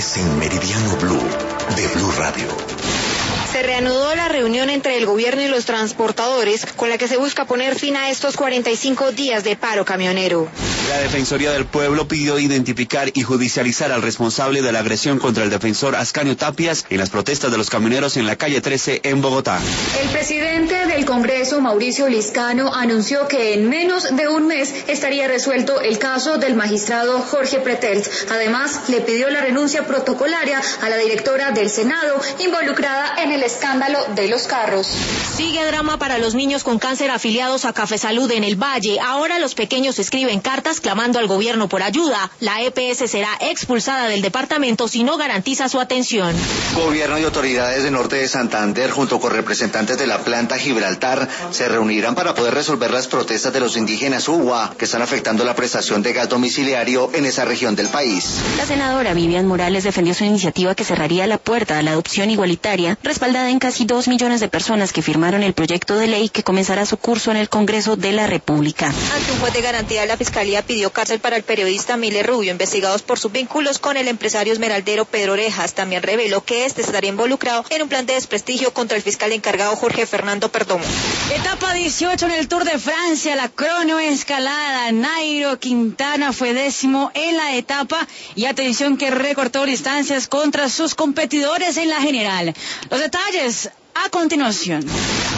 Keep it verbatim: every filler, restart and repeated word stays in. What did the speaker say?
Es en Meridiano Blue, de Blue Radio. Se reanudó la reunión entre el gobierno y los transportadores, con la que se busca poner fin a estos cuarenta y cinco días de paro camionero. La Defensoría del Pueblo pidió identificar y judicializar al responsable de la agresión contra el defensor Ascanio Tapias en las protestas de los camioneros en la calle trece en Bogotá. El presidente del Congreso, Mauricio Liscano, anunció que en menos de un mes estaría resuelto el caso del magistrado Jorge Pretelt. Además, le pidió la renuncia protocolaria a la directora del Senado, involucrada en el escándalo de los carros. Sigue drama para los niños con cáncer afiliados a Café Salud en el Valle. Ahora los pequeños escriben cartas clamando al gobierno por ayuda. La E P S será expulsada del departamento si no garantiza su atención. Gobierno y autoridades del norte de Santander, junto con representantes de la planta Gibraltar, se reunirán para poder resolver las protestas de los indígenas Uwa, que están afectando la prestación de gas domiciliario en esa región del país. La senadora Vivian Morales defendió su iniciativa que cerraría la puerta a la adopción igualitaria, respaldada en casi dos millones de personas que firmaron el proyecto de ley que comenzará su curso en el Congreso de la República. Ante un juez de garantía, la Fiscalía pidió cárcel para el periodista Miller Rubio, investigados por sus vínculos con el empresario esmeraldero Pedro Orejas. También reveló que este estaría involucrado en un plan de desprestigio contra el fiscal encargado Jorge Fernando Perdomo. Etapa dieciocho en el Tour de Francia, la cronoescalada. Nairo Quintana fue décimo en la etapa y atención que recortó distancias contra sus competidores en la general. Los detalles a continuación.